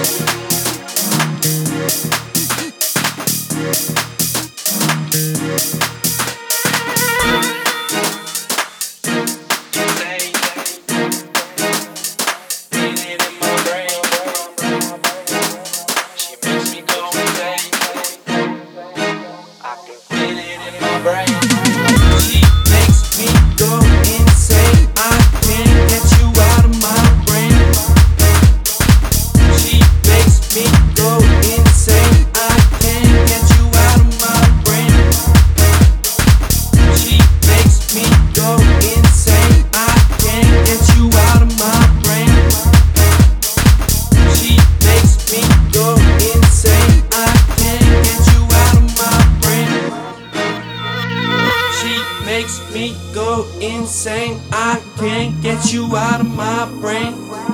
Insane, I can't get you out of my brain.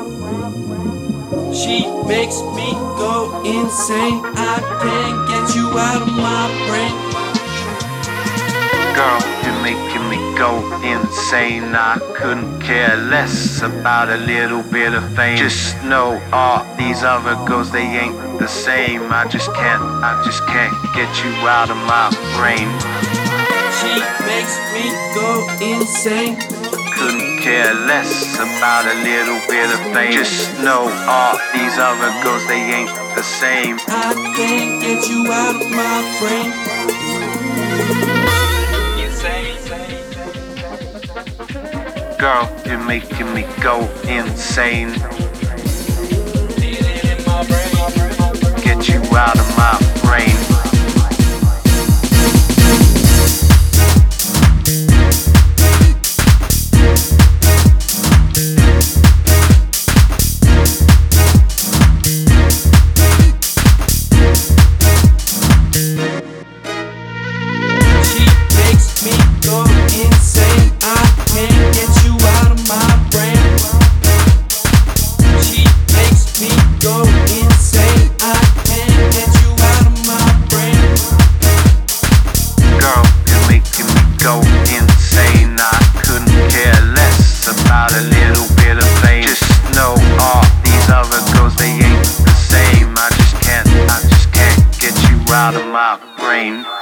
She makes me go insane, I can't get you out of my brain. Girl, you're making me go insane. I couldn't care less about a little bit of fame. Just know all these other girls, they ain't the same. I just can't get you out of my brain. She makes me go insane. Couldn't care less about a little bit of fame. Just know all these other girls, they ain't the same. I can't get you out of my brain. Insane. Girl, you're making me go insane. Get you out of my brain. Out of my brain.